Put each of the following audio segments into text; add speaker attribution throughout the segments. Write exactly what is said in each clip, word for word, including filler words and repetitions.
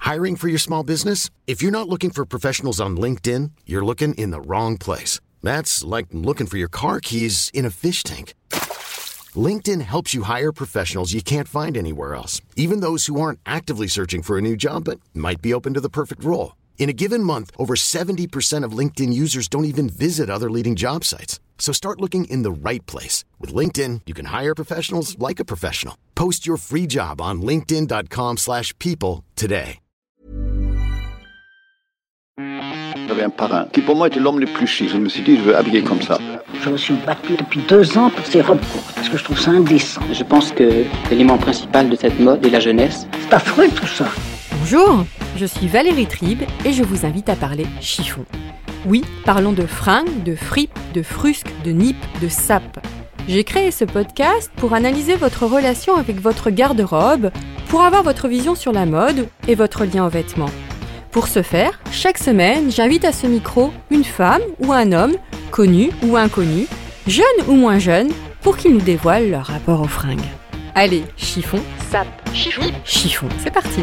Speaker 1: Hiring for your small business? If you're not looking for professionals on LinkedIn, you're looking in the wrong place. That's like looking for your car keys in a fish tank. LinkedIn helps you hire professionals you can't find anywhere else, even those who aren't actively searching for a new job but might be open to the perfect role. In a given month, over seventy percent of LinkedIn users don't even visit other leading job sites. So start looking in the right place. With LinkedIn, you can hire professionals like a professional. Post your free job on linkedin.com slash people today.
Speaker 2: J'avais un parrain qui pour moi était l'homme le plus chic. Je me suis dit, je veux habiller comme ça.
Speaker 3: Je me suis battue depuis deux ans pour ces robes courtes, parce que je trouve ça indécent.
Speaker 4: Je pense que l'élément principal de cette mode est la jeunesse.
Speaker 3: C'est affreux tout ça.
Speaker 5: Bonjour, je suis Valérie Tribe et je vous invite à parler chiffon. Oui, parlons de fringues, de fripes, de frusques, de nippes, de sapes. J'ai créé ce podcast pour analyser votre relation avec votre garde-robe, pour avoir votre vision sur la mode et votre lien aux vêtements. Pour ce faire, chaque semaine, j'invite à ce micro une femme ou un homme, connu ou inconnu, jeune ou moins jeune, pour qu'ils nous dévoilent leur rapport aux fringues. Allez, chiffon, sape, chiffon, chiffon, c'est parti.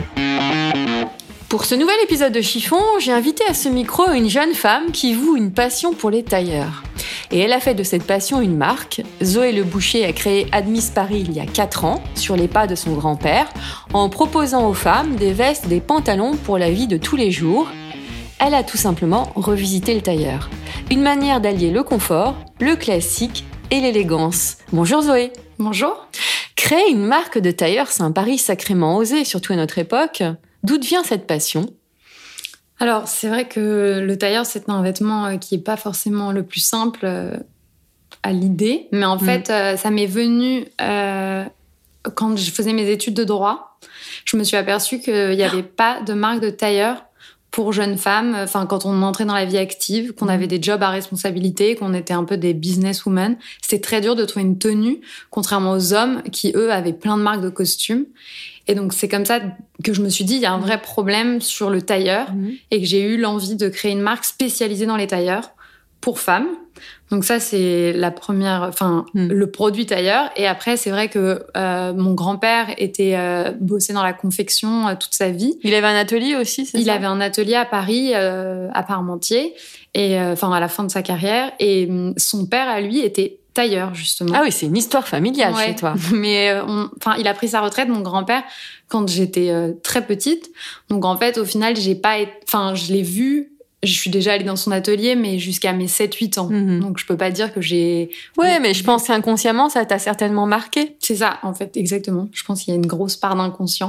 Speaker 5: Pour ce nouvel épisode de Chiffon, j'ai invité à ce micro une jeune femme qui voue une passion pour les tailleurs. Et elle a fait de cette passion une marque. Zoé Le Boucher a créé Admise Paris il y a quatre ans, sur les pas de son grand-père, en proposant aux femmes des vestes, des pantalons pour la vie de tous les jours. Elle a tout simplement revisité le tailleur. Une manière d'allier le confort, le classique et l'élégance. Bonjour Zoé.
Speaker 6: Bonjour.
Speaker 5: Créer une marque de tailleur, c'est un pari sacrément osé, surtout à notre époque. D'où vient cette passion ?
Speaker 6: Alors, c'est vrai que le tailleur, c'est un vêtement qui n'est pas forcément le plus simple à l'idée. Mais en mmh. fait, euh, ça m'est venu euh, quand je faisais mes études de droit. Je me suis aperçue qu'il n'y avait pas de marque de tailleur pour jeunes femmes. Enfin, quand on entrait dans la vie active, qu'on avait des jobs à responsabilité, qu'on était un peu des businesswomen, c'était très dur de trouver une tenue, contrairement aux hommes qui, eux, avaient plein de marques de costumes. Et donc, c'est comme ça que je me suis dit, il y a un vrai problème sur le tailleur mmh. et que j'ai eu l'envie de créer une marque spécialisée dans les tailleurs pour femmes. Donc ça, c'est la première, enfin, mmh. le produit tailleur. Et après, c'est vrai que euh, mon grand-père était euh, bossé dans la confection euh, toute sa vie.
Speaker 5: Il avait un atelier aussi, c'est
Speaker 6: Il
Speaker 5: ça ?
Speaker 6: avait un atelier à Paris, euh, à Parmentier, et enfin euh, à la fin de sa carrière. Et son père, à lui, était tailleur, justement.
Speaker 5: Ah oui, c'est une histoire familiale
Speaker 6: ouais.
Speaker 5: chez toi.
Speaker 6: Mais on, enfin, il a pris sa retraite, mon grand-père, quand j'étais euh, très petite. Donc en fait, au final, j'ai pas, enfin, je l'ai vu. Je suis déjà allée dans son atelier, mais jusqu'à mes sept huit ans. Mm-hmm. Donc je peux pas dire que j'ai.
Speaker 5: Ouais, mais je pense qu'inconsciemment, ça t'a certainement marqué.
Speaker 6: C'est ça, en fait, exactement. Je pense qu'il y a une grosse part d'inconscient.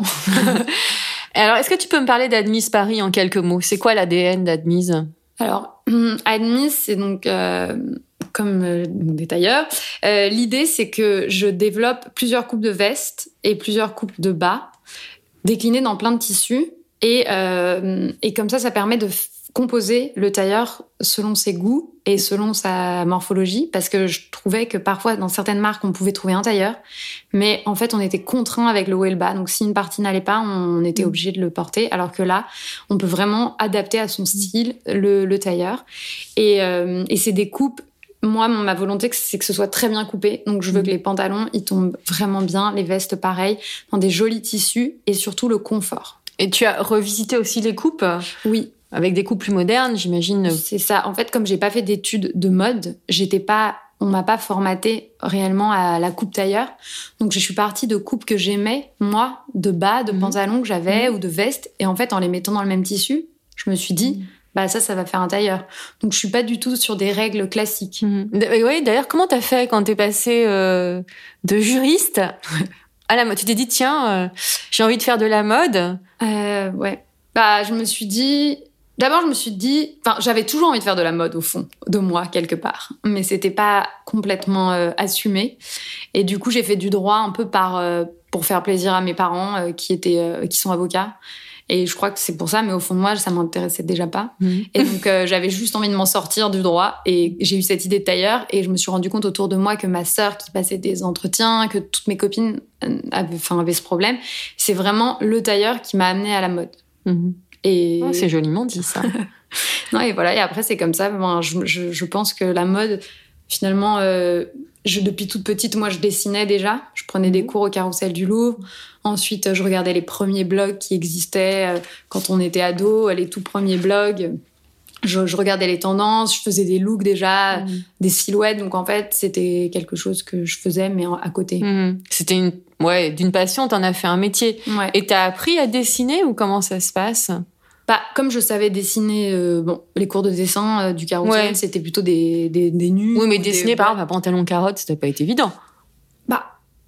Speaker 5: Alors, est-ce que tu peux me parler d'Admise Paris en quelques mots ? C'est quoi l'A D N d'Admise ?
Speaker 6: Alors, Admise, c'est donc euh, comme euh, des tailleurs. Euh, l'idée, c'est que je développe plusieurs coupes de vestes et plusieurs coupes de bas, déclinées dans plein de tissus. Et, euh, et comme ça, ça permet de f- composer le tailleur selon ses goûts et selon sa morphologie. Parce que je trouvais que parfois, dans certaines marques, on pouvait trouver un tailleur. Mais en fait, on était contraint avec le haut et le bas. Donc, si une partie n'allait pas, on était obligé de le porter. Alors que là, on peut vraiment adapter à son style le, le tailleur. Et, euh, et c'est des coupes. Moi, ma volonté, c'est que ce soit très bien coupé. Donc, je veux que les pantalons, ils tombent vraiment bien. Les vestes, pareil, dans des jolis tissus et surtout le confort.
Speaker 5: Et tu as revisité aussi les coupes ?
Speaker 6: Oui.
Speaker 5: Avec des coupes plus modernes, j'imagine.
Speaker 6: C'est ça. En fait, comme j'ai pas fait d'études de mode, j'étais pas, on m'a pas formaté réellement à la coupe tailleur. Donc, je suis partie de coupes que j'aimais, moi, de bas, de mmh. pantalons que j'avais mmh. ou de vestes. Et en fait, en les mettant dans le même tissu, je me suis dit, mmh. bah ça, ça va faire un tailleur. Donc, je suis pas du tout sur des règles classiques.
Speaker 5: Mmh. Oui, d'ailleurs, comment t'as fait quand t'es passée euh, de juriste à la mode ? Tu t'es dit, tiens, euh, j'ai envie de faire de la mode.
Speaker 6: Euh, ouais. Bah, je me suis dit. D'abord, je me suis dit, enfin, j'avais toujours envie de faire de la mode au fond de moi quelque part, mais c'était pas complètement euh, assumé. Et du coup, j'ai fait du droit un peu par euh, pour faire plaisir à mes parents euh, qui étaient euh, qui sont avocats. Et je crois que c'est pour ça, mais au fond de moi, ça m'intéressait déjà pas. Mmh. Et donc, euh, j'avais juste envie de m'en sortir du droit. Et j'ai eu cette idée de tailleur. Et je me suis rendu compte autour de moi que ma sœur qui passait des entretiens, que toutes mes copines avaient, enfin, avaient ce problème. C'est vraiment le tailleur qui m'a amenée à la mode.
Speaker 5: Mmh. Et... Oh, c'est joliment dit, ça.
Speaker 6: Non, et voilà. Et après, c'est comme ça. Bon, je, je, je pense que la mode, finalement, euh, je, depuis toute petite, moi, je dessinais déjà. Je prenais des cours au Carrousel du Louvre. Ensuite, je regardais les premiers blogs qui existaient euh, quand on était ado, les tout premiers blogs. Je, je regardais les tendances, je faisais des looks déjà, mmh. des silhouettes. Donc, en fait, c'était quelque chose que je faisais, mais à côté.
Speaker 5: Mmh. C'était une... Ouais, d'une passion, t'en as fait un métier.
Speaker 6: Ouais.
Speaker 5: Et t'as appris à dessiner ou comment ça se passe ?
Speaker 6: Bah, comme je savais dessiner, euh, bon, les cours de dessin euh, du Carrousel, ouais. c'était plutôt des, des, des nus.
Speaker 5: Oui, mais dessiner,
Speaker 6: des...
Speaker 5: par exemple, un pantalon carotte, ça n'a pas été évident.
Speaker 6: Bah,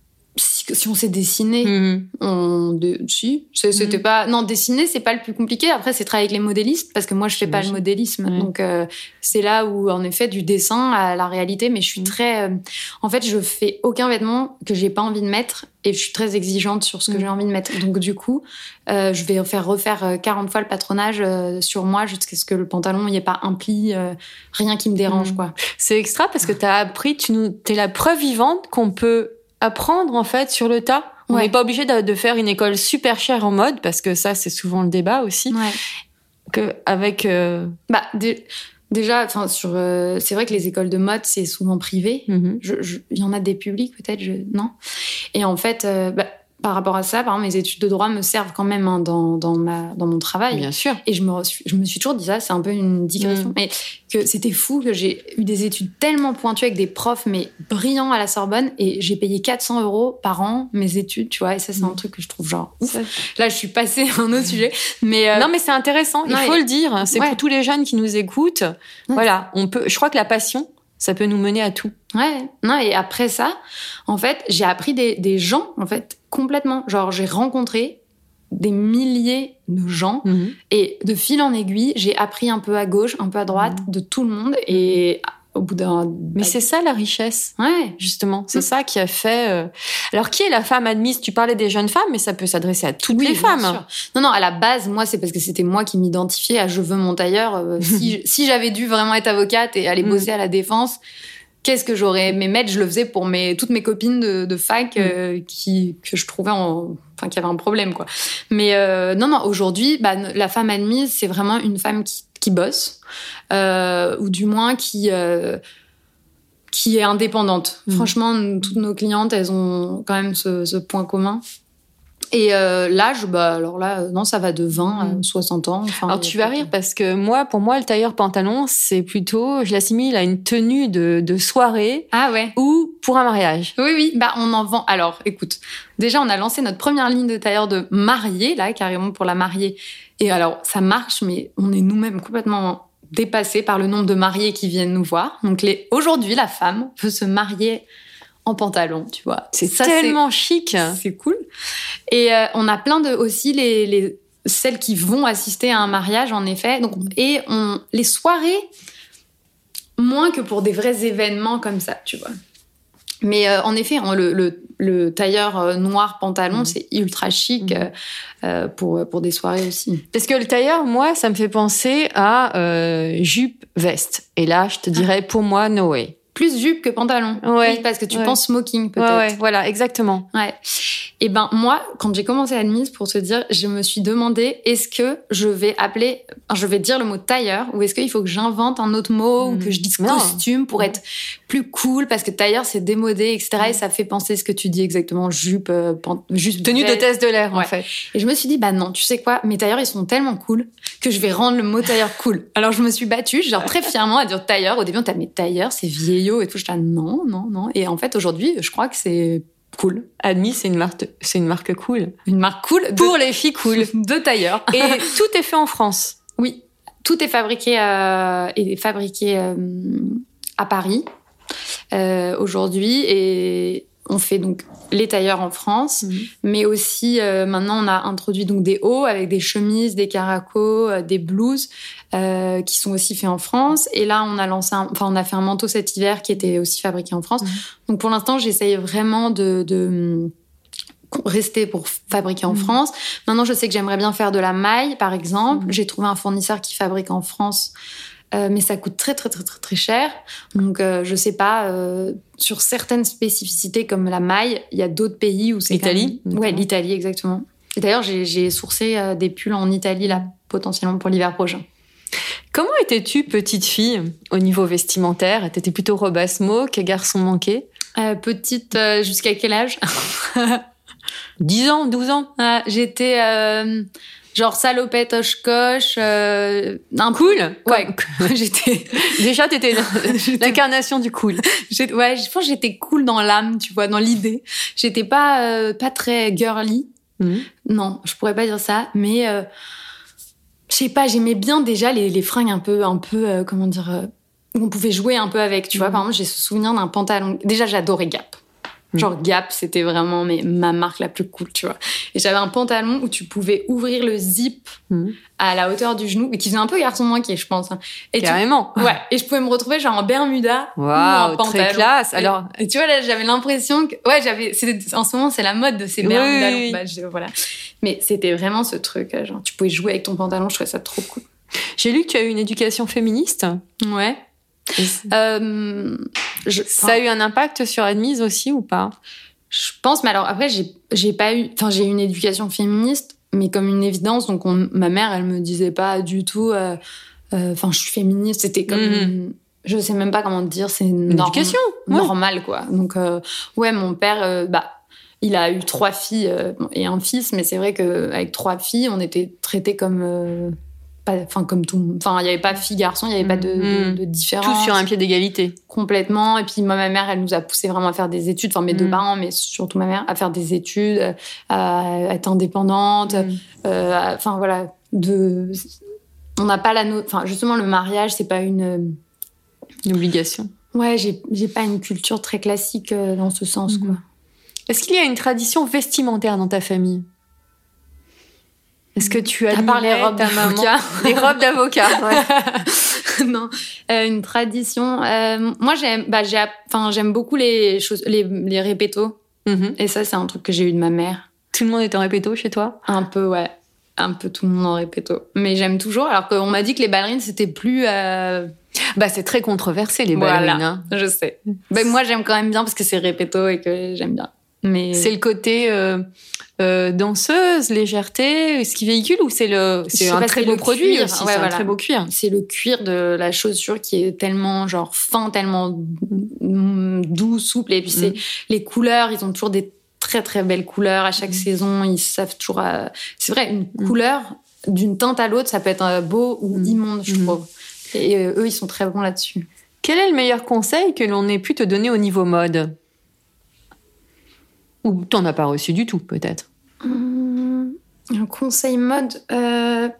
Speaker 6: si, si on sait dessiner,
Speaker 5: mmh.
Speaker 6: on... De... si, c'était mmh. pas... Non, dessiner, c'est pas le plus compliqué. Après, c'est travailler avec les modélistes, parce que moi, je fais pas le modélisme. Mmh. Donc, euh, c'est là où, en effet, du dessin à la réalité, mais je suis mmh. très... Euh... En fait, je fais aucun vêtement que j'ai pas envie de mettre, et je suis très exigeante sur ce que mmh. j'ai envie de mettre. Donc, du coup, euh, je vais faire refaire quarante fois le patronage euh, sur moi jusqu'à ce que le pantalon n'y ait pas un pli, euh, rien qui me dérange, mmh. quoi.
Speaker 5: C'est extra parce que t'as appris, tu nous... t'es la preuve vivante qu'on peut apprendre, en fait, sur le tas. On n'est ouais. pas obligé de, de faire une école super chère en mode, parce que ça, c'est souvent le débat aussi.
Speaker 6: Ouais.
Speaker 5: Que avec... Euh...
Speaker 6: Bah, dé- déjà, enfin, sur... Euh, c'est vrai que les écoles de mode, c'est souvent privé.
Speaker 5: Mm-hmm.
Speaker 6: Je, je, il y en a des publics, peut-être, je, non. Et en fait, euh, bah, par rapport à ça, par exemple, mes études de droit me servent quand même hein, dans, dans, ma, dans mon travail.
Speaker 5: Bien sûr.
Speaker 6: Et je me, je me suis toujours dit ça, c'est un peu une digression, mm. mais que c'était fou que j'ai eu des études tellement pointues avec des profs, mais brillants à la Sorbonne, et j'ai payé quatre cents euros par an mes études, tu vois, et ça, c'est mm. un truc que je trouve genre ouf. Ça... Là, je suis passée à un autre sujet, mais... Euh...
Speaker 5: Non, mais c'est intéressant, il non, faut et... le dire, c'est ouais. pour tous les jeunes qui nous écoutent. Ouais. Voilà, on peut, je crois que la passion, ça peut nous mener à tout.
Speaker 6: Ouais, non, et après ça, en fait, j'ai appris des, des gens, en fait, complètement. Genre, j'ai rencontré des milliers de gens,
Speaker 5: mmh.
Speaker 6: et de fil en aiguille, j'ai appris un peu à gauche, un peu à droite, mmh. de tout le monde, et au bout d'un...
Speaker 5: Mais c'est ça, la richesse.
Speaker 6: Ouais.
Speaker 5: Justement, c'est mmh. ça qui a fait... Euh... Alors, qui est la femme admise ? Tu parlais des jeunes femmes, mais ça peut s'adresser à toutes
Speaker 6: oui,
Speaker 5: les femmes.
Speaker 6: Sûr. Non, non, à la base, moi, c'est parce que c'était moi qui m'identifiais à « je veux mon tailleur euh, ». Si, si j'avais dû vraiment être avocate et aller bosser mmh. à la défense... Qu'est-ce que j'aurais aimé mettre ? Je le faisais pour mes, toutes mes copines de, de fac euh, qui, que je trouvais en, enfin, qui avaient un problème, quoi. Mais euh, non, non, aujourd'hui, bah, la femme admise, c'est vraiment une femme qui, qui bosse, euh, ou du moins qui, euh, qui est indépendante. Mmh. Franchement, toutes nos clientes, elles ont quand même ce, ce point commun. Et euh, l'âge, bah, alors là, non, ça va de vingt à soixante ans. Enfin,
Speaker 5: alors tu vas rire parce que moi, pour moi, le tailleur pantalon, c'est plutôt, je l'assimile à une tenue de, de soirée.
Speaker 6: Ah ouais.
Speaker 5: Ou pour un mariage.
Speaker 6: Oui, oui, bah on en vend. Alors, écoute, déjà, on a lancé notre première ligne de tailleur de mariée, là, carrément pour la mariée. Et alors, ça marche, mais on est nous-mêmes complètement dépassés par le nombre de mariés qui viennent nous voir. Donc, les... aujourd'hui, la femme veut se marier en pantalon, tu vois.
Speaker 5: C'est ça, tellement
Speaker 6: c'est...
Speaker 5: chic.
Speaker 6: C'est cool. Et euh, on a plein de aussi les, les celles qui vont assister à un mariage, en effet. Donc et on les soirées moins que pour des vrais événements comme ça, tu vois. Mais euh, en effet, on, le, le, le tailleur noir pantalon, mmh. c'est ultra chic mmh. euh, pour pour des soirées aussi.
Speaker 5: Parce que le tailleur, moi, ça me fait penser à euh, jupe veste. Et là, je te dirais, pour moi, no way.
Speaker 6: Plus jupe que pantalon.
Speaker 5: Ouais.
Speaker 6: Oui, parce que tu
Speaker 5: ouais.
Speaker 6: penses smoking, peut-être.
Speaker 5: Ouais, ouais, voilà, exactement.
Speaker 6: Ouais. Et ben, moi, quand j'ai commencé admise, pour te dire, je me suis demandé, est-ce que je vais appeler, je vais dire le mot tailleur, ou est-ce qu'il faut que j'invente un autre mot, mmh. ou que je dise non. costume pour mmh. être plus cool, parce que tailleur, c'est démodé, et cetera. Mmh. Et ça fait penser ce que tu dis exactement, jupe, euh, pan- juste
Speaker 5: tenue
Speaker 6: belle.
Speaker 5: d'hôtesse de l'air,
Speaker 6: ouais.
Speaker 5: en fait.
Speaker 6: Et je me suis dit, bah non, tu sais quoi, mes tailleurs, ils sont tellement cool que je vais rendre le mot tailleur cool. Alors, je me suis battue, genre très fièrement à dire tailleur. Au début, on t'a mis tailleur, c'est vieillot et tout. Je dis, non, non, non. Et en fait, aujourd'hui, je crois que c'est cool.
Speaker 5: Admis, c'est une marque, c'est une marque cool.
Speaker 6: Une marque cool. De,
Speaker 5: pour les filles cool.
Speaker 6: De tailleur.
Speaker 5: Et tout est fait en France.
Speaker 6: Oui. Tout est fabriqué, euh, est fabriqué euh, à Paris euh, aujourd'hui. Et on fait donc les tailleurs en France, mmh. mais aussi euh, maintenant on a introduit donc des hauts avec des chemises, des caracos, euh, des blouses euh, qui sont aussi faits en France. Et là on a lancé, un, enfin on a fait un manteau cet hiver qui était aussi fabriqué en France. Mmh. Donc pour l'instant j'essaye vraiment de, de rester pour fabriquer en mmh. France. Maintenant je sais que j'aimerais bien faire de la maille par exemple. Mmh. J'ai trouvé un fournisseur qui fabrique en France. Euh, mais ça coûte très très très très très cher. Donc euh, je sais pas euh, sur certaines spécificités comme la maille, il y a d'autres pays où c'est
Speaker 5: l'Italie.
Speaker 6: Même... Ouais, l'Italie exactement. Et d'ailleurs j'ai j'ai sourcé euh, des pulls en Italie là potentiellement pour l'hiver prochain.
Speaker 5: Comment étais-tu petite fille au niveau vestimentaire ? T'étais plutôt robe à smoke, garçon manqué ?
Speaker 6: euh, Petite, euh, jusqu'à quel âge?
Speaker 5: dix ans, douze ans.
Speaker 6: Ah, j'étais euh, genre salopette, hoche-coche. Euh, un
Speaker 5: cool.
Speaker 6: Peu, ouais, j'étais.
Speaker 5: Déjà, t'étais l'incarnation du cool.
Speaker 6: J'ai, ouais, je pense que j'étais cool dans l'âme, tu vois, dans l'idée. J'étais pas euh, pas très girly. Mmh. Non, je pourrais pas dire ça, mais euh, je sais pas, j'aimais bien déjà les, les fringues un peu, un peu, euh, comment dire, euh, où on pouvait jouer un peu avec, tu mmh. vois. Par exemple, j'ai ce souvenir d'un pantalon. Déjà, j'adorais Gap. Genre Gap, c'était vraiment mais, ma marque la plus cool, tu vois. Et j'avais un pantalon où tu pouvais ouvrir le zip mmh. à la hauteur du genou, et qui faisait un peu garçon manqué, je pense. Et
Speaker 5: carrément.
Speaker 6: Tu... Ouais. Et je pouvais me retrouver genre en Bermuda
Speaker 5: wow,
Speaker 6: ou en pantalon.
Speaker 5: Très classe. Alors.
Speaker 6: Et, et tu vois là, j'avais l'impression que ouais, j'avais. C'était... En ce moment, c'est la mode de ces Bermudas.
Speaker 5: Oui.
Speaker 6: Bah, je... voilà. Mais c'était vraiment ce truc, genre tu pouvais jouer avec ton pantalon. Je trouvais ça trop cool.
Speaker 5: J'ai lu que tu as eu une éducation féministe.
Speaker 6: Ouais. Euh, je,
Speaker 5: ça a eu un impact sur Admise aussi ou pas?
Speaker 6: Je pense, mais alors après j'ai j'ai pas eu, enfin j'ai eu une éducation féministe, mais comme une évidence. Donc on, ma mère, elle me disait pas du tout, enfin euh, euh, je suis féministe. C'était comme, mmh. je sais même pas comment te dire, c'est une
Speaker 5: norm- éducation,
Speaker 6: normal ouais. quoi. Donc euh, ouais, mon père, euh, bah il a eu trois filles euh, et un fils, mais c'est vrai que avec trois filles, on était traités comme euh, Enfin, comme tout. Enfin, il n'y avait pas fille-garçon, il n'y avait pas de, mmh. de, de différence.
Speaker 5: Tout sur un pied d'égalité.
Speaker 6: Complètement. Et puis, moi, ma mère, elle nous a poussé vraiment à faire des études. Enfin, mes mmh. deux parents, mais surtout ma mère, à faire des études, à être indépendante. Mmh. Euh, à, enfin, voilà. De... On n'a pas la no... Enfin, justement, le mariage, c'est pas une...
Speaker 5: Une obligation.
Speaker 6: Ouais, j'ai, j'ai pas une culture très classique euh, dans ce sens, mmh. quoi.
Speaker 5: Est-ce qu'il y a une tradition vestimentaire dans ta famille? Est-ce que tu as
Speaker 6: parlé des robes
Speaker 5: ta maman des robes d'avocat? Ouais.
Speaker 6: Non, euh, une tradition. Euh, moi, j'aime, bah, j'ai, enfin, j'aime beaucoup les choses, les, les répétos. Mm-hmm. Et ça, c'est un truc que j'ai eu de ma mère.
Speaker 5: Tout le monde est en répéto chez toi?
Speaker 6: Un peu, ouais. Un peu tout le monde en répéto. Mais j'aime toujours. Alors qu'on m'a dit que les ballerines, c'était plus. Euh...
Speaker 5: Bah, c'est très controversé les ballerines.
Speaker 6: Voilà,
Speaker 5: hein.
Speaker 6: Je sais. Mais moi, j'aime quand même bien parce que c'est répéto et que j'aime bien. Mais
Speaker 5: c'est le côté euh, euh, danseuse, légèreté, ce qui véhicule, ou c'est le c'est un très beau produit cuir, aussi, ouais, c'est voilà. un très beau cuir.
Speaker 6: C'est le cuir de la chaussure qui est tellement genre fin, tellement doux, souple, et puis c'est mm. les couleurs, ils ont toujours des très très belles couleurs à chaque mm. saison, ils savent toujours. Euh... C'est vrai, une mm. couleur d'une teinte à l'autre, ça peut être beau ou mm. immonde, je mm. trouve. Et euh, eux, ils sont très bons là-dessus.
Speaker 5: Quel est le meilleur conseil que l'on ait pu te donner au niveau mode? Ou t'en as pas reçu du tout, peut-être?
Speaker 6: Mmh, un conseil mode... Euh...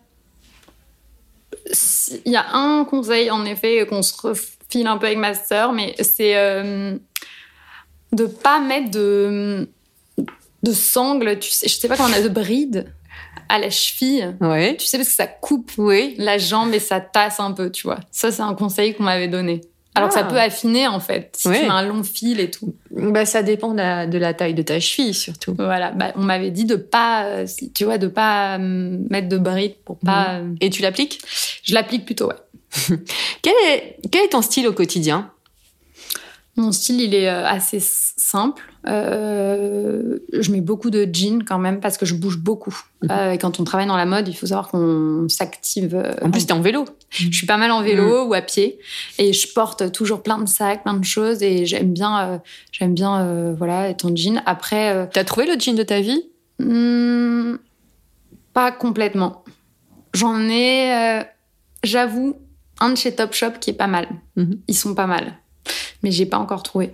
Speaker 6: Il y a un conseil, en effet, qu'on se refile un peu avec ma sœur, mais c'est euh, de pas mettre de, de sangles, tu sais, je sais pas comment on a, de brides à la cheville.
Speaker 5: Ouais.
Speaker 6: Tu sais, parce que ça coupe
Speaker 5: oui.
Speaker 6: la jambe et ça tasse un peu, tu vois. Ça, c'est un conseil qu'on m'avait donné. Alors ah. que ça peut affiner, en fait, si oui. tu mets un long fil et tout.
Speaker 5: Bah, ça dépend de la, de la taille de ta cheville, surtout.
Speaker 6: Voilà. Bah, on m'avait dit de pas, euh, tu vois, de pas euh, mettre de brides pour pas...
Speaker 5: Mmh. Et tu l'appliques?
Speaker 6: Je l'applique plutôt, ouais.
Speaker 5: quel est, quel est ton style au quotidien?
Speaker 6: Mon style, il est assez simple. Euh, je mets beaucoup de jeans quand même parce que je bouge beaucoup. Mmh. Euh, et quand on travaille dans la mode, il faut savoir qu'on s'active. Euh,
Speaker 5: en plus, t'es en vélo.
Speaker 6: Je suis pas mal en vélo mmh. ou à pied. Et je porte toujours plein de sacs, plein de choses. Et j'aime bien, euh, j'aime bien euh, voilà, être en jean. Après... Euh,
Speaker 5: T'as trouvé le jean de ta vie?
Speaker 6: hmm, Pas complètement. J'en ai, euh, j'avoue, un de chez Topshop qui est pas mal. Mmh. Ils sont pas mal. Mais j'ai pas encore trouvé.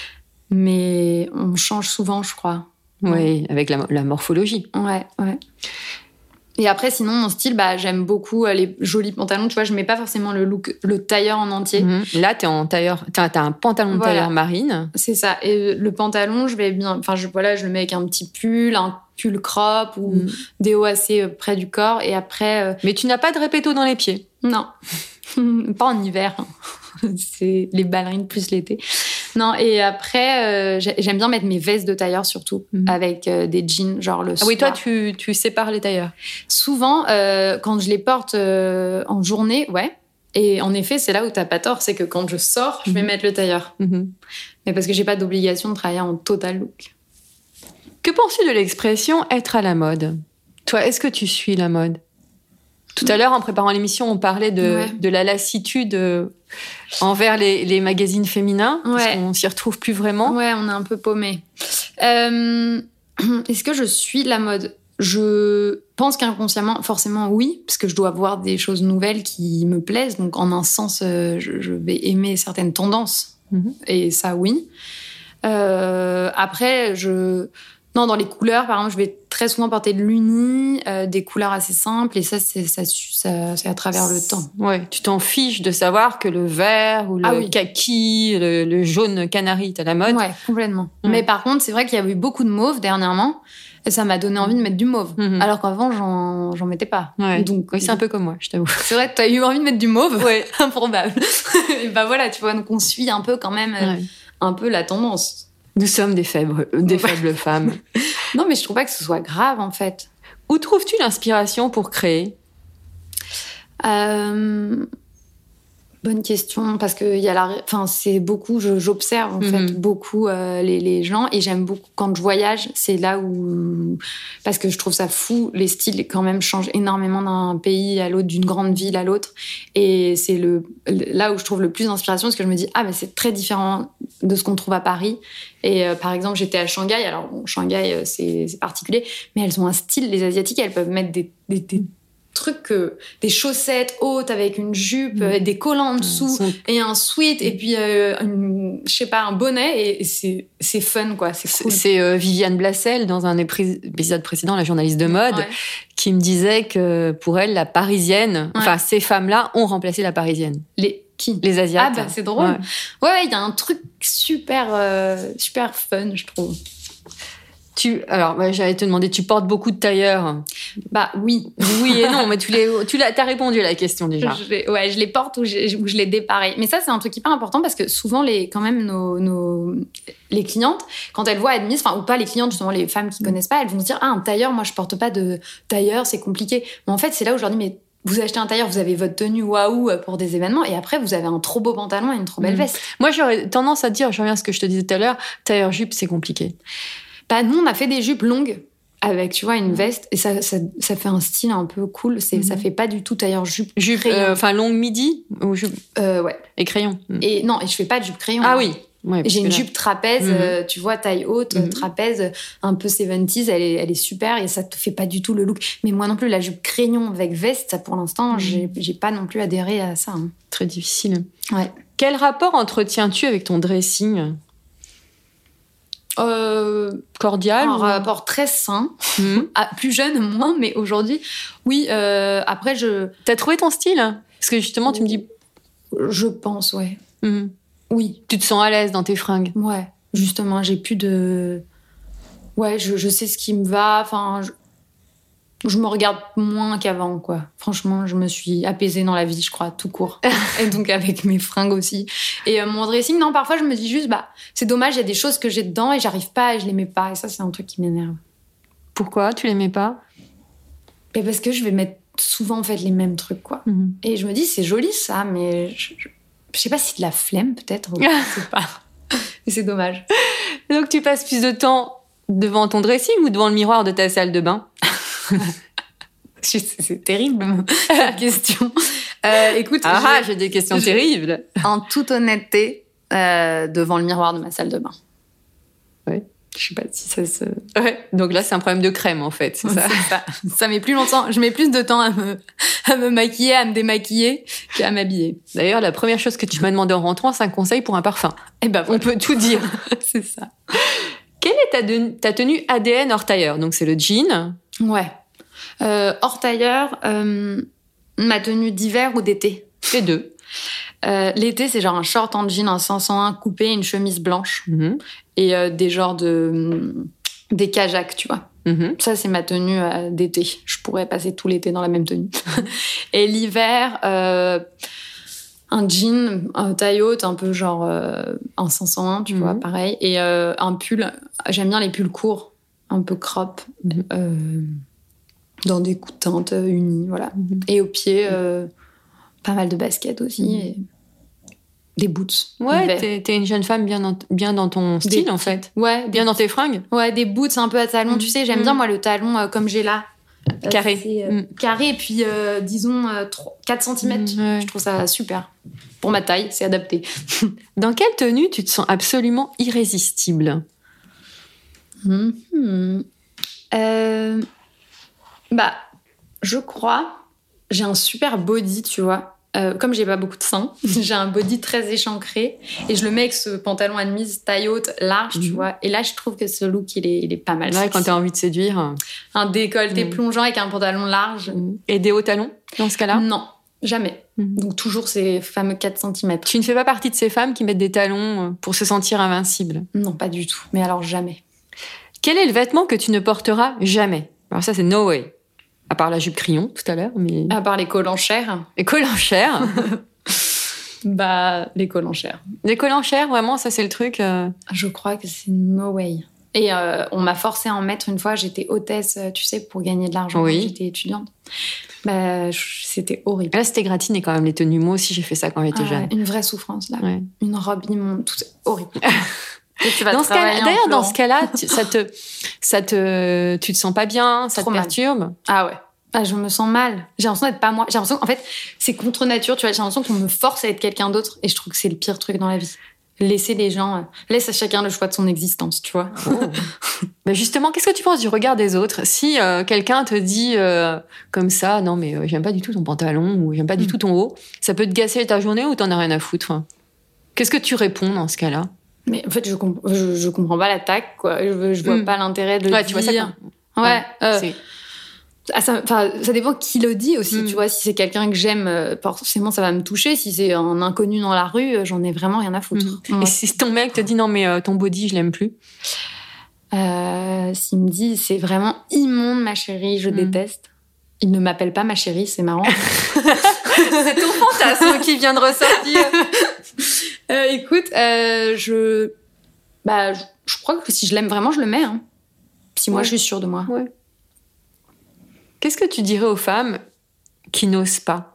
Speaker 6: Mais on change souvent, je crois.
Speaker 5: Oui, ouais. Avec la, la morphologie.
Speaker 6: Ouais, ouais. Et après, sinon, mon style, bah, j'aime beaucoup les jolis pantalons. Tu vois, je mets pas forcément le look, le tailleur en entier.
Speaker 5: Mmh. Là, t'es en tailleur, t'as, t'as un pantalon de voilà. tailleur marine.
Speaker 6: C'est ça. Et le pantalon, je vais bien, enfin, je, voilà, je le mets avec un petit pull, un pull crop ou mmh. des hauts assez près du corps. Et après. Euh...
Speaker 5: Mais tu n'as pas de répéto dans les pieds?
Speaker 6: Non. Pas en hiver. C'est les ballerines plus l'été. Non, et après, euh, j'aime bien mettre mes vestes de tailleur surtout, mmh. avec euh, des jeans, genre le soir.
Speaker 5: Ah oui, toi, tu, tu sépares les tailleurs?
Speaker 6: Souvent, euh, quand je les porte euh, en journée, ouais. Et en effet, c'est là où t'as pas tort, c'est que quand je sors, je vais mmh. mettre le tailleur. Mmh. Mais parce que j'ai pas d'obligation de travailler en total look.
Speaker 5: Que penses-tu de l'expression « être à la mode » ? Toi, est-ce que tu suis la mode ? Tout à l'heure, en préparant l'émission, on parlait de, ouais. de la lassitude envers les, les magazines féminins,
Speaker 6: ouais.
Speaker 5: parce qu'on s'y retrouve plus vraiment.
Speaker 6: Ouais, on est un peu paumé. Euh, est-ce que je suis la mode ? Je pense qu'inconsciemment, forcément oui, parce que je dois voir des choses nouvelles qui me plaisent. Donc, en un sens, euh, je, je vais aimer certaines tendances. Mm-hmm. Et ça, oui. Euh, après, je... Non, dans les couleurs, par exemple, je vais très souvent porter de l'uni, euh, des couleurs assez simples, et ça, c'est, ça, ça, c'est à travers le temps.
Speaker 5: Ouais, tu t'en fiches de savoir que le vert ou le ah oui. kaki, le, le jaune canari, t'as la mode.
Speaker 6: Ouais, complètement. Mmh. Mais par contre, c'est vrai qu'il y a eu beaucoup de mauve dernièrement, et ça m'a donné envie de mettre du mauve. Mmh. Alors qu'avant, j'en, j'en mettais pas.
Speaker 5: Ouais.
Speaker 6: Donc,
Speaker 5: oui, c'est un peu comme moi, je t'avoue.
Speaker 6: C'est vrai que t'as eu envie de mettre du mauve?
Speaker 5: Ouais.
Speaker 6: Improbable. Et bah voilà, tu vois, donc on suit un peu quand même, euh, ouais. un peu la tendance.
Speaker 5: Nous sommes des faibles, des ouais. faibles femmes.
Speaker 6: Non, mais je trouve pas que ce soit grave, en fait.
Speaker 5: Où trouves-tu l'inspiration pour créer ?
Speaker 6: euh... Bonne question, parce que il y a la, enfin c'est beaucoup, je, j'observe en mm-hmm. fait beaucoup euh, les, les gens et j'aime beaucoup quand je voyage, c'est là où parce que je trouve ça fou, les styles quand même changent énormément d'un pays à l'autre, d'une grande ville à l'autre et c'est le là où je trouve le plus d'inspiration parce que je me dis ah mais c'est très différent de ce qu'on trouve à Paris et euh, par exemple j'étais à Shanghai, alors bon, Shanghai euh, c'est, c'est particulier, mais elles ont un style, les asiatiques elles peuvent mettre des, des, des trucs, euh, des chaussettes hautes avec une jupe, mmh. euh, des collants en dessous mmh. et un sweat mmh. et puis euh, une, je sais pas, un bonnet et, et c'est c'est fun quoi, c'est cool.
Speaker 5: C'est euh, Viviane Blassel dans un épisode précédent, la journaliste de mode, ouais. qui me disait que pour elle la parisienne, enfin ouais. ces femmes-là ont remplacé la parisienne.
Speaker 6: Les qui ?
Speaker 5: Les Asiates.
Speaker 6: Ah bah c'est drôle. Ouais ouais, il y a un truc super euh, super fun je trouve.
Speaker 5: Tu, alors, bah, j'allais te demander, tu portes beaucoup de tailleurs ?
Speaker 6: Bah oui.
Speaker 5: Oui et non, mais tu, les, tu l'as, t'as répondu à la question déjà.
Speaker 6: Je les, ouais, je les porte ou je, ou je les dépareille. Mais ça, c'est un truc hyper important parce que souvent, les, quand même, nos, nos, les clientes, quand elles voient Admise, enfin, ou pas les clientes, justement, les femmes qui connaissent pas, elles vont se dire, ah, un tailleur, moi, je porte pas de tailleur, c'est compliqué. Mais en fait, c'est là où je leur dis, mais vous achetez un tailleur, vous avez votre tenue waouh pour des événements et après, vous avez un trop beau pantalon et une trop belle veste. Mmh.
Speaker 5: Moi, j'aurais tendance à dire, je reviens à ce que je te disais tout à l'heure, tailleur jupe, c'est compliqué.
Speaker 6: Bah, nous, on a fait des jupes longues avec, tu vois, une veste. Et ça, ça, ça fait un style un peu cool. C'est, mm-hmm. Ça fait pas du tout tailleur jupe.
Speaker 5: Jupe, enfin, euh, longue midi ou jupe
Speaker 6: euh, ouais.
Speaker 5: Et crayon.
Speaker 6: Et non, et je fais pas de jupe crayon.
Speaker 5: Ah
Speaker 6: hein.
Speaker 5: oui. Ouais,
Speaker 6: j'ai une
Speaker 5: là...
Speaker 6: jupe trapèze, mm-hmm. euh, tu vois, taille haute, mm-hmm. trapèze, un peu soixante-dix, elle est, elle est super et ça te fait pas du tout le look. Mais moi non plus, la jupe crayon avec veste, ça pour l'instant, mm-hmm. j'ai, j'ai pas non plus adhéré à ça. Hein.
Speaker 5: Très difficile.
Speaker 6: Ouais.
Speaker 5: Quel rapport entretiens-tu avec ton dressing ?
Speaker 6: Euh,
Speaker 5: cordial
Speaker 6: un
Speaker 5: ou...
Speaker 6: rapport très sain. Mmh. Ah, plus jeune, moins, mais aujourd'hui, oui. Euh, après, je.
Speaker 5: T'as trouvé ton style ? Parce que justement, tu me dis.
Speaker 6: Je pense, ouais.
Speaker 5: Mmh.
Speaker 6: Oui.
Speaker 5: Tu te sens à l'aise dans tes fringues ?
Speaker 6: Ouais. Justement, j'ai plus de. Ouais, je, je sais ce qui me va. Enfin, je... je me regarde moins qu'avant, quoi. Franchement, je me suis apaisée dans la vie, je crois, tout court. Et donc avec mes fringues aussi. Et euh, mon dressing, non, parfois je me dis juste, bah, c'est dommage, il y a des choses que j'ai dedans et j'arrive pas, et je les mets pas. Et ça, c'est un truc qui m'énerve.
Speaker 5: Pourquoi tu les mets pas ?
Speaker 6: Et parce que je vais mettre souvent, en fait, les mêmes trucs, quoi. Mm-hmm. Et je me dis, c'est joli, ça, mais je, je, je sais pas si de la flemme, peut-être. Ou... je sais pas. Mais c'est dommage.
Speaker 5: Donc, tu passes plus de temps devant ton dressing ou devant le miroir de ta salle de bain ?
Speaker 6: C'est terrible cette question. Euh, écoute,
Speaker 5: ah, ah, j'ai des questions je, terribles.
Speaker 6: En toute honnêteté, euh, devant le miroir de ma salle de bain.
Speaker 5: Oui.
Speaker 6: Je sais pas si ça se.
Speaker 5: Ouais. Donc là, c'est un problème de crème en fait, c'est ça.
Speaker 6: C'est ça. Ça met plus longtemps. Je mets plus de temps à me à me maquiller, à me démaquiller, qu'à m'habiller.
Speaker 5: D'ailleurs, la première chose que tu m'as demandé en rentrant, c'est un conseil pour un parfum.
Speaker 6: Eh ben, voilà.
Speaker 5: On peut tout dire.
Speaker 6: C'est ça.
Speaker 5: Quelle est ta, de... ta tenue A D N hors tailleur ? Donc c'est le jean.
Speaker 6: Ouais. Euh, hors tailleur, euh, ma tenue d'hiver ou d'été ?
Speaker 5: Les deux.
Speaker 6: Euh, l'été, c'est genre un short en jean, un cinq cent un coupé, une chemise blanche mm-hmm. et euh, des genres de des kajaks, tu vois. Mm-hmm. Ça, c'est ma tenue euh, d'été. Je pourrais passer tout l'été dans la même tenue. Et l'hiver, euh, un jean, un taille haute, un peu genre euh, un cinq cent un, tu mm-hmm. vois, pareil, et euh, un pull. J'aime bien les pulls courts, un peu crop. Mm-hmm. Euh, dans des coups de teinte unis, voilà. Mmh. Et au pied, euh, pas mal de baskets aussi, mmh. et des boots.
Speaker 5: Ouais, t'es, t'es une jeune femme bien dans, bien dans ton style, des... en fait.
Speaker 6: Ouais.
Speaker 5: Bien dans tes fringues.
Speaker 6: Ouais, des boots un peu à talons, mmh. tu sais, j'aime mmh. bien, moi, le talon euh, comme j'ai là.
Speaker 5: Carré.
Speaker 6: assez, euh,
Speaker 5: Mm.
Speaker 6: carré, et puis euh, disons euh, trois, quatre centimètres.
Speaker 5: Mm, ouais.
Speaker 6: Je trouve ça super. Pour ma taille, c'est adapté.
Speaker 5: Dans quelle tenue tu te sens absolument irrésistible?
Speaker 6: Mhm. Euh, bah, je crois, j'ai un super body, tu vois. Euh, comme j'ai pas beaucoup de seins, j'ai un body très échancré et je le mets avec ce pantalon à demi taille haute, large, tu
Speaker 5: Mhm.
Speaker 6: vois. Et là, je trouve que ce look, il est, il est pas mal.
Speaker 5: Ouais,
Speaker 6: sexy.
Speaker 5: quand t'as envie de séduire.
Speaker 6: Un décolleté
Speaker 5: Mhm.
Speaker 6: plongeant avec un pantalon large.
Speaker 5: Et des hauts talons, dans ce cas-là?
Speaker 6: Non, jamais.
Speaker 5: Mhm.
Speaker 6: Donc toujours ces fameux quatre centimètres.
Speaker 5: Tu ne fais pas partie de ces femmes qui mettent des talons euh, pour se sentir invincible.
Speaker 6: Non, pas du tout. Mais alors jamais.
Speaker 5: Quel est le vêtement que tu ne porteras jamais? Alors ça, c'est no way. À part la jupe crayon, tout à l'heure, mais...
Speaker 6: À part les cols en chair.
Speaker 5: Les cols en chair.
Speaker 6: Bah, les cols en chair.
Speaker 5: Les cols en chair, vraiment, ça, c'est le truc... euh,
Speaker 6: Je crois que c'est no way. Et euh, on m'a forcé à en mettre une fois. J'étais hôtesse, tu sais, pour gagner de l'argent
Speaker 5: Oui.
Speaker 6: quand j'étais étudiante. Bah, je- c'était horrible.
Speaker 5: Là, c'était gratiné quand même, les tenues. Moi aussi, j'ai fait ça quand j'étais
Speaker 6: Ah,
Speaker 5: jeune.
Speaker 6: une vraie souffrance, là.
Speaker 5: Ouais.
Speaker 6: Une robe immonde, tout horrible. Et tu vas
Speaker 5: Dans ce cas,
Speaker 6: travailler en
Speaker 5: d'ailleurs, dans
Speaker 6: pleurant.
Speaker 5: ce cas-là, tu, ça te, ça te, tu te sens pas bien, ça
Speaker 6: Trop
Speaker 5: te
Speaker 6: mal.
Speaker 5: perturbe.
Speaker 6: Ah ouais. Ah, je me sens mal. J'ai l'impression d'être pas moi. J'ai l'impression qu'en fait, c'est contre nature, tu vois. J'ai l'impression qu'on me force à être quelqu'un d'autre. Et je trouve que c'est le pire truc dans la vie. Laisser les gens... euh, laisse à chacun le choix de son existence, tu vois.
Speaker 5: Mais justement, qu'est-ce que tu penses du regard des autres? Si euh, quelqu'un te dit euh, comme ça, non mais euh, j'aime pas du tout ton pantalon ou j'aime pas du
Speaker 6: Mm.
Speaker 5: tout ton haut, ça peut te gâcher ta journée ou t'en as rien à foutre? Hein. Qu'est-ce que tu réponds dans ce cas-là?
Speaker 6: Mais en fait, je, comp- je, je comprends pas l'attaque, quoi. Je, je vois
Speaker 5: Mm.
Speaker 6: pas l'intérêt de
Speaker 5: Ouais,
Speaker 6: dire...
Speaker 5: tu vois ça quand-
Speaker 6: Ouais, euh,
Speaker 5: C'est-
Speaker 6: ah, ça, enfin, ça dépend qui le dit aussi,
Speaker 5: Mm.
Speaker 6: tu vois. Si c'est quelqu'un que j'aime, euh, forcément, ça va me toucher. Si c'est un inconnu dans la rue, euh, j'en ai vraiment rien à foutre.
Speaker 5: Mm.
Speaker 6: Ouais.
Speaker 5: Et si ton mec te dit non mais euh, ton body je l'aime plus,
Speaker 6: Euh, s'il me dit, c'est vraiment immonde, ma chérie, je
Speaker 5: Mm.
Speaker 6: déteste. Il ne m'appelle pas ma chérie, c'est marrant.
Speaker 5: c'est ton fantasme qui vient de ressortir.
Speaker 6: Euh, écoute, euh, je... Bah, je, je crois que si je l'aime vraiment, je le mets. Hein. Si moi,
Speaker 5: Ouais.
Speaker 6: je suis sûre de moi.
Speaker 5: Ouais. Qu'est-ce que tu dirais aux femmes qui n'osent pas?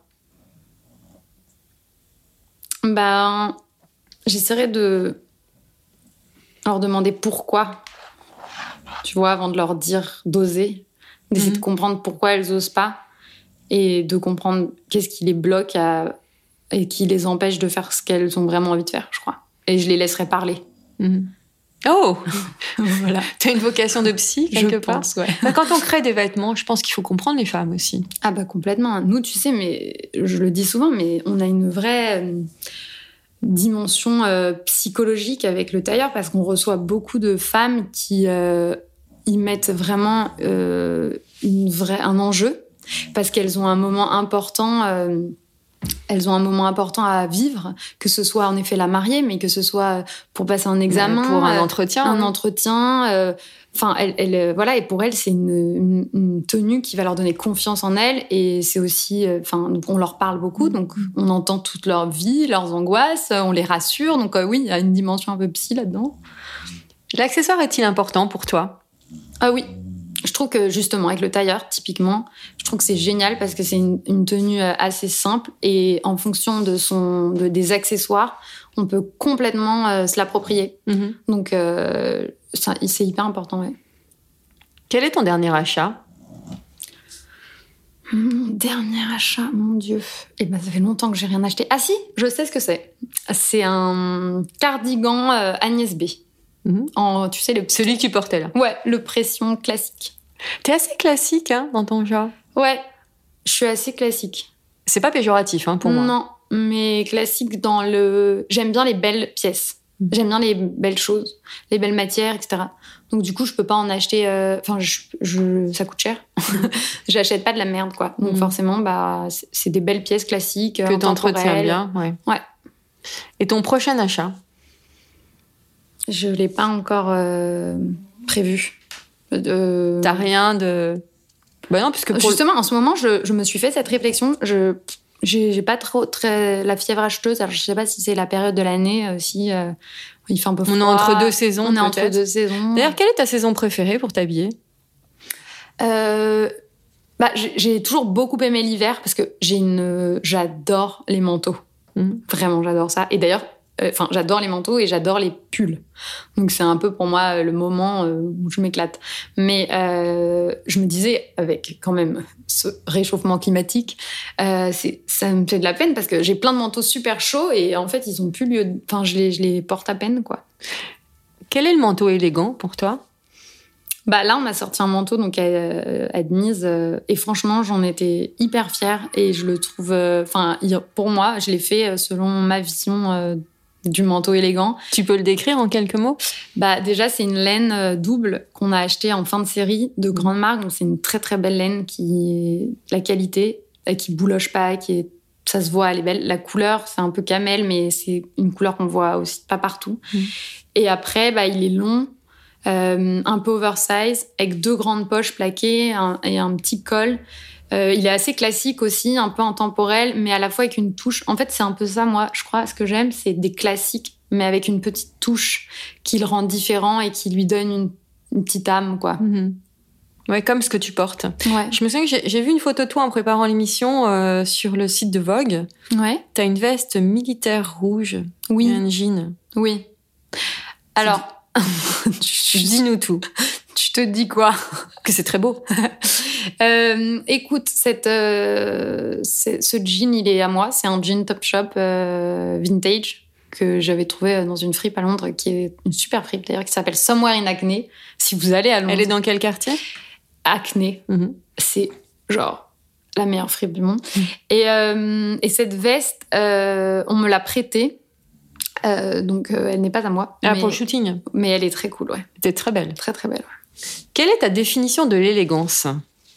Speaker 6: Ben, j'essaierai de leur demander pourquoi, tu vois, avant de leur dire d'oser, d'essayer
Speaker 5: Mhm.
Speaker 6: de comprendre pourquoi elles osent pas et de comprendre qu'est-ce qui les bloque à- et qui les empêche de faire ce qu'elles ont vraiment envie de faire, je crois. Et je les laisserai parler.
Speaker 5: Mhm. Oh,
Speaker 6: Voilà.
Speaker 5: t'as une vocation de psy quelque
Speaker 6: Je
Speaker 5: part.
Speaker 6: pense, ouais.
Speaker 5: Bah, quand on crée des vêtements, je pense qu'il faut comprendre les femmes aussi.
Speaker 6: Ah bah complètement. Nous, tu sais, mais je le dis souvent, mais on a une vraie euh, dimension euh, psychologique avec le tailleur parce qu'on reçoit beaucoup de femmes qui euh, y mettent vraiment euh, une vraie, un enjeu parce qu'elles ont un moment important. euh, Elles ont un moment important à vivre, que ce soit en effet la mariée, mais que ce soit pour passer un examen,
Speaker 5: pour un
Speaker 6: euh,
Speaker 5: entretien.
Speaker 6: un
Speaker 5: hein.
Speaker 6: entretien. euh, Enfin, elle, elle, euh, voilà, et pour elle, c'est une, une, une tenue qui va leur donner confiance en elles, et c'est aussi, euh, enfin, donc on leur parle beaucoup, donc on entend toute leur vie, leurs angoisses, on les rassure, donc euh, oui, il y a une dimension un peu psy là-dedans.
Speaker 5: L'accessoire est-il important pour toi?
Speaker 6: Ah oui, je trouve que justement avec le tailleur, typiquement, je trouve que c'est génial parce que c'est une, une tenue euh, assez simple et en fonction de son, de, des accessoires, on peut complètement euh, se l'approprier.
Speaker 5: Mhm.
Speaker 6: Donc euh, ça, c'est hyper important. Ouais.
Speaker 5: Quel est ton dernier achat?
Speaker 6: Mon dernier achat, mon Dieu. Eh ben, ça fait longtemps que j'ai rien acheté. Ah si, je sais ce que c'est. C'est un cardigan euh, Agnès B.
Speaker 5: Mhm.
Speaker 6: En, tu sais, le
Speaker 5: Celui que tu portais là.
Speaker 6: Ouais, le pression classique.
Speaker 5: T'es assez classique hein, dans ton genre.
Speaker 6: Ouais, je suis assez classique.
Speaker 5: C'est pas péjoratif hein, pour moi.
Speaker 6: Non, mais classique dans le... J'aime bien les belles pièces.
Speaker 5: Mhm.
Speaker 6: J'aime bien les belles choses, les belles matières, et cetera. Donc du coup, je peux pas en acheter... euh, Enfin, je, je... ça coûte cher. J'achète pas de la merde, quoi. Donc
Speaker 5: Mhm.
Speaker 6: forcément, bah, c'est- c'est des belles pièces classiques,
Speaker 5: Que t'entretiens
Speaker 6: intemporelles.
Speaker 5: bien. Ouais.
Speaker 6: Ouais.
Speaker 5: Et ton prochain achat?
Speaker 6: Je l'ai pas encore euh, prévu. Euh,
Speaker 5: T'as rien de... Bah non, puisque pour...
Speaker 6: Justement, en ce moment, je, je me suis fait cette réflexion. Je j'ai, j'ai pas trop très la fièvre acheteuse. Alors je sais pas si c'est la période de l'année, euh, si euh, il fait un peu froid.
Speaker 5: On est entre deux saisons,
Speaker 6: On est entre
Speaker 5: peut-être.
Speaker 6: deux saisons.
Speaker 5: D'ailleurs, quelle est ta saison préférée pour t'habiller?
Speaker 6: Euh, bah, j'ai, j'ai toujours beaucoup aimé l'hiver parce que j'ai une, j'adore les manteaux.
Speaker 5: Mhm.
Speaker 6: Vraiment, j'adore ça. Et d'ailleurs, Enfin, euh, j'adore les manteaux et j'adore les pulls. Donc, c'est un peu pour moi le moment euh, où je m'éclate. Mais euh, je me disais, avec quand même ce réchauffement climatique, euh, c'est, ça me fait de la peine parce que j'ai plein de manteaux super chauds et en fait, ils ont plus lieu. De... Enfin, je les, je les porte à peine, quoi.
Speaker 5: Quel est le manteau élégant pour toi ?
Speaker 6: Bah là, on m'a sorti un manteau donc à, à Denise euh, et franchement, j'en étais hyper fière et je le trouve. Enfin, euh, pour moi, je l'ai fait selon ma vision euh, du manteau élégant.
Speaker 5: Tu peux le décrire en quelques mots ?
Speaker 6: Bah déjà, c'est une laine euh, double qu'on a achetée en fin de série de grande marque. Donc c'est une très très belle laine qui la qualité, euh, qui bouloche pas, qui est ça se voit, elle est belle. La couleur, c'est un peu camel, mais c'est une couleur qu'on voit aussi pas partout. Mmh. Et après, bah il est long. Euh, un peu oversize, avec deux grandes poches plaquées un, et un petit col. Euh, il est assez classique aussi, un peu intemporel, mais à la fois avec une touche. En fait, c'est un peu ça, moi, je crois. Ce que j'aime, c'est des classiques, mais avec une petite touche qui le rend différent et qui lui donne une, une petite âme, quoi.
Speaker 5: Mmh. Ouais, comme ce que tu portes.
Speaker 6: Ouais.
Speaker 5: Je me souviens que j'ai, j'ai vu une photo de toi en préparant l'émission euh, sur le site de Vogue.
Speaker 6: Ouais.
Speaker 5: T'as une veste militaire rouge.
Speaker 6: Oui.
Speaker 5: Et un jean.
Speaker 6: Oui. Alors...
Speaker 5: Dis-nous tout.
Speaker 6: Tu te dis quoi ?
Speaker 5: Que c'est très beau.
Speaker 6: euh, écoute, cette, euh, ce jean, il est à moi. C'est un jean Topshop euh, vintage que j'avais trouvé dans une fripe à Londres, qui est une super fripe d'ailleurs, qui s'appelle Somewhere in Hackney. Si vous allez à Londres.
Speaker 5: Elle est dans quel quartier ?
Speaker 6: Hackney. Mm-hmm. C'est genre la meilleure fripe du monde. Mm. Et, euh, et cette veste, euh, on me l'a prêtée. Euh, donc, euh, elle n'est pas à moi.
Speaker 5: Ah,
Speaker 6: mais,
Speaker 5: pour le shooting.
Speaker 6: Mais elle est très cool, ouais.
Speaker 5: Elle est très belle.
Speaker 6: Très, très belle, ouais.
Speaker 5: Quelle est ta définition de l'élégance ?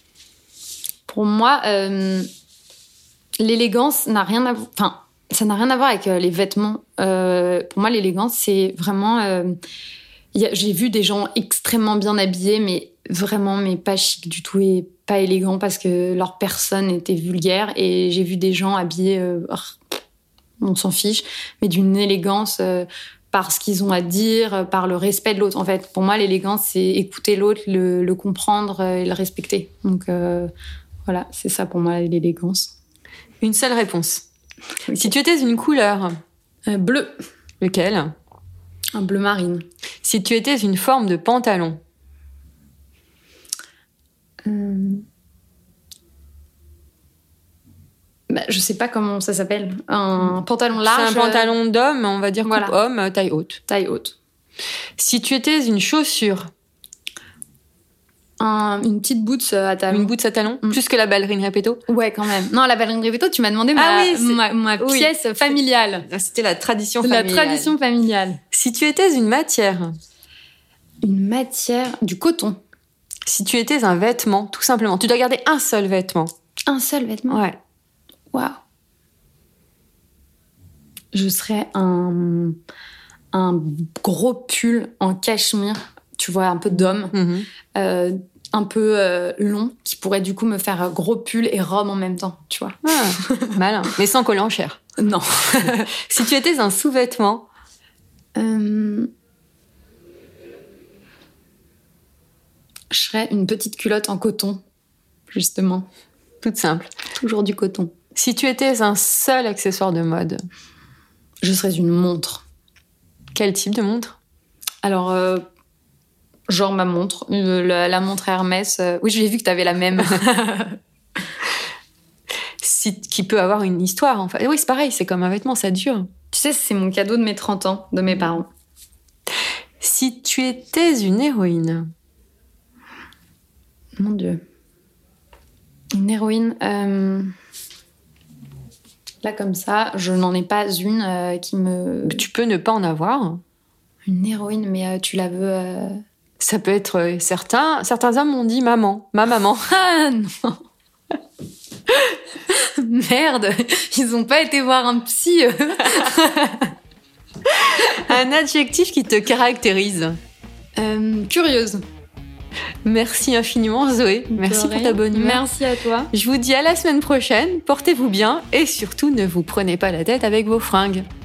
Speaker 6: Pour moi, euh, l'élégance n'a rien à... Enfin, ça n'a rien à voir avec euh, les vêtements. Euh, pour moi, l'élégance, c'est vraiment... Euh, y a, j'ai vu des gens extrêmement bien habillés, mais vraiment, mais pas chic du tout et pas élégants parce que leur personne était vulgaire. Et j'ai vu des gens habillés... Euh, on s'en fiche, mais d'une élégance euh, par ce qu'ils ont à dire, par le respect de l'autre. En fait, pour moi, l'élégance, c'est écouter l'autre, le, le comprendre et le respecter. Donc, euh, voilà, c'est ça pour moi, l'élégance.
Speaker 5: Une seule réponse. Okay. Si tu étais une couleur...
Speaker 6: Euh, bleu.
Speaker 5: Lequel ?
Speaker 6: Un bleu marine.
Speaker 5: Si tu étais une forme de pantalon ?
Speaker 6: euh... Bah, je sais pas comment ça s'appelle. Un pantalon large.
Speaker 5: C'est un pantalon d'homme, on va dire coupe voilà. Homme, taille haute.
Speaker 6: Taille haute.
Speaker 5: Si tu étais une chaussure.
Speaker 6: Un, une petite boots à talons.
Speaker 5: Une boots à talons mm. Plus que la ballerine Repetto.
Speaker 6: Ouais, quand même. Non, la ballerine Repetto, tu m'as demandé ma,
Speaker 5: ah oui,
Speaker 6: ma, ma pièce oui. familiale.
Speaker 5: C'était la tradition familiale.
Speaker 6: La tradition familiale.
Speaker 5: Si tu étais une matière.
Speaker 6: Une matière... Du coton.
Speaker 5: Si tu étais un vêtement, tout simplement. Tu dois garder un seul vêtement.
Speaker 6: Un seul vêtement ?
Speaker 5: Ouais.
Speaker 6: Waouh. Je serais un, un gros pull en cachemire, tu vois, un peu d'homme, mm-hmm. euh, un peu euh, long, qui pourrait du coup me faire gros pull et robe en même temps, tu vois.
Speaker 5: Ah, malin. Mais sans coller en chair.
Speaker 6: Non.
Speaker 5: Si tu étais un sous-vêtement.
Speaker 6: Euh... Je serais une petite culotte en coton, justement.
Speaker 5: Toute simple.
Speaker 6: Toujours du coton.
Speaker 5: Si tu étais un seul accessoire de mode,
Speaker 6: je serais une montre.
Speaker 5: Quel type de montre ?
Speaker 6: Alors, euh, genre ma montre, euh, la, la montre Hermès. Euh, oui, j'ai vu que tu avais la même.
Speaker 5: si, qui peut avoir une histoire, en fait. Et oui, c'est pareil, c'est comme un vêtement, ça dure.
Speaker 6: Tu sais, c'est mon cadeau de mes trente ans, de mes parents.
Speaker 5: Si tu étais une héroïne.
Speaker 6: Mon Dieu. Une héroïne... Euh... Là, comme ça, je n'en ai pas une euh, qui me...
Speaker 5: Tu peux ne pas en avoir.
Speaker 6: Une héroïne, mais euh, tu la veux... Euh...
Speaker 5: Ça peut être... Euh, certains, certains hommes m'ont dit maman. Ma maman.
Speaker 6: Ah non. Merde, ils n'ont pas été voir un psy.
Speaker 5: Un adjectif qui te caractérise.
Speaker 6: Euh, curieuse.
Speaker 5: Merci infiniment Zoé, merci pour ta bonne humeur.
Speaker 6: Merci à toi.
Speaker 5: Je vous dis à la semaine prochaine, portez-vous bien et surtout ne vous prenez pas la tête avec vos fringues.